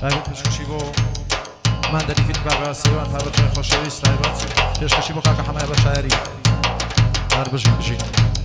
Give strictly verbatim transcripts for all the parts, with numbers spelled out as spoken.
داوید پشکشی با من داری فیت بگا سیوان تا برچه خوشویست داوید پشکشی با کاکا همه بشاری هر بجین بجین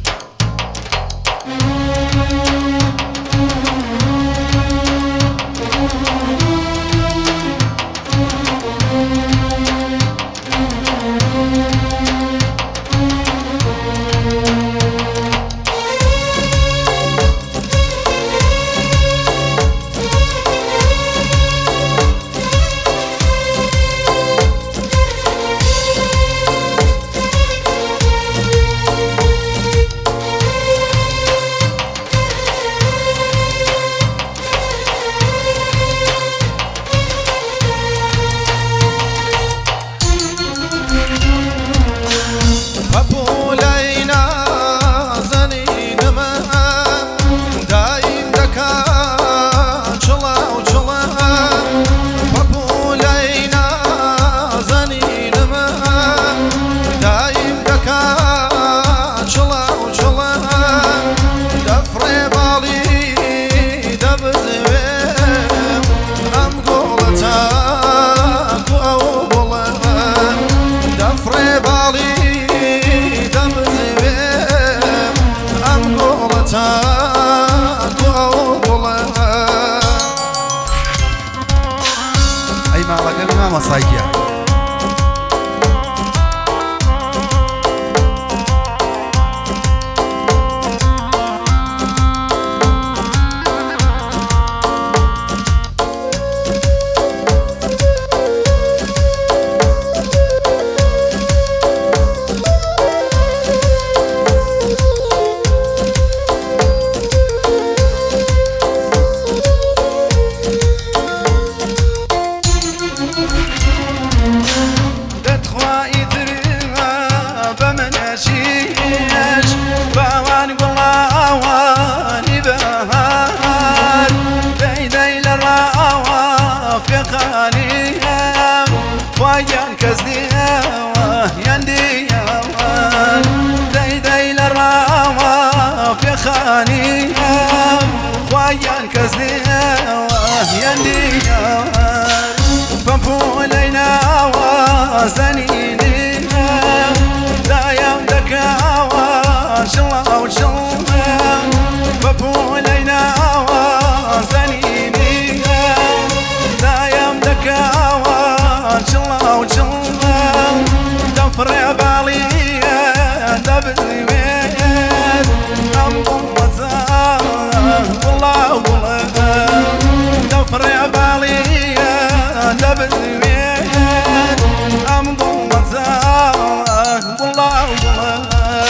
أي ما لقى ما مصايجيا ويان كزديوه ينديوان داي داي للراوة في خانيهم ويان كزديوه ينديوان فنفولينا وزنينيهم لا يملك وشلا وشلا فنفولينا وزنينيهم لا يملك وشلا وشلا دفر باليا دبلي وين أمضم وزاه والله والله دفر باليا دبلي وين أمضم وزاه والله والله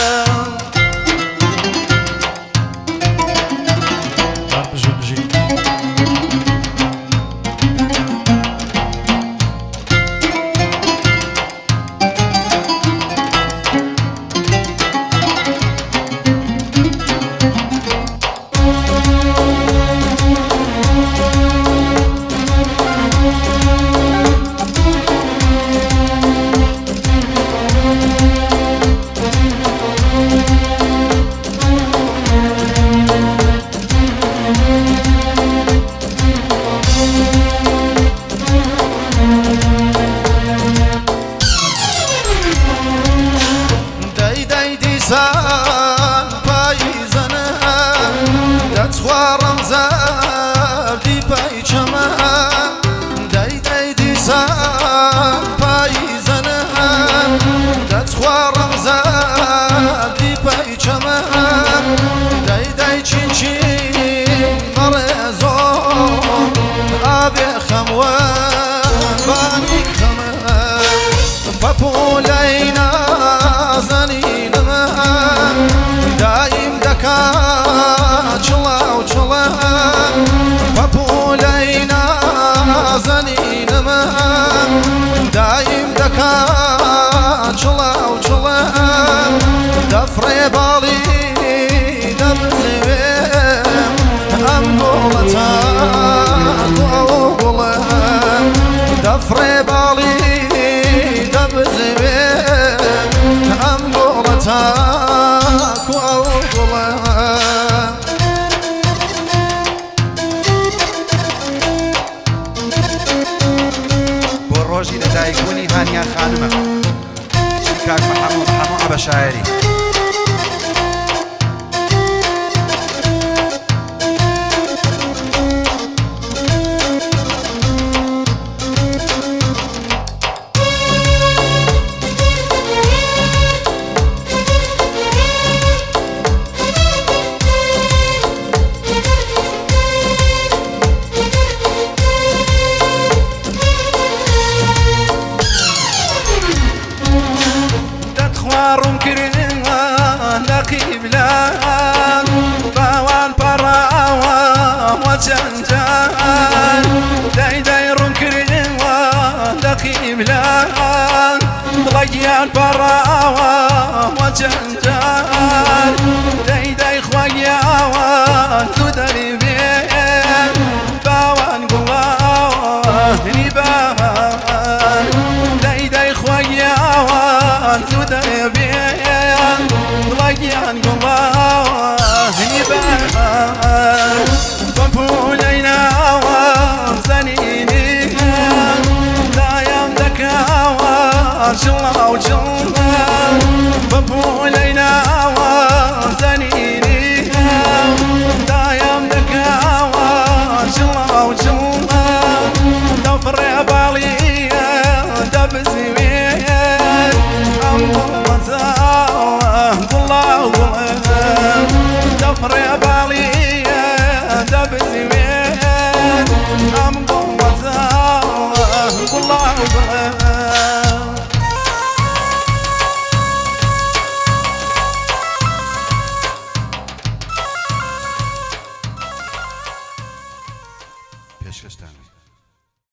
سان پاییزنه دتوارم زردی پای چمن دای دای دی سان پاییزنه دتوارم زردی پای چمن دای دای چین چین مرزو آب خموان بانی خمن پپولینا زنی دايم دكا چلا وچلا فبولينا زنين ما دايم دكا چلا وچلا دفر بالي دبزويم ام قولتا قولا دفر بالي دبزويم ام قولتا وجنجان داي داي رنكري ودقيم لان ضليان براوة وجنجان داي داي خويا وتدري بين باوان قواه نبان داي داي خويا وتدري بين ضليان قواه نبان بمبولينا وزنيني لا يمدك وشلا وشلا بمبولينا وزنيني لا يمدك وشلا وشلا دفر بالي دبزي وين أمضى الله دفر بالي دبزي وين أمضى الله پیشکش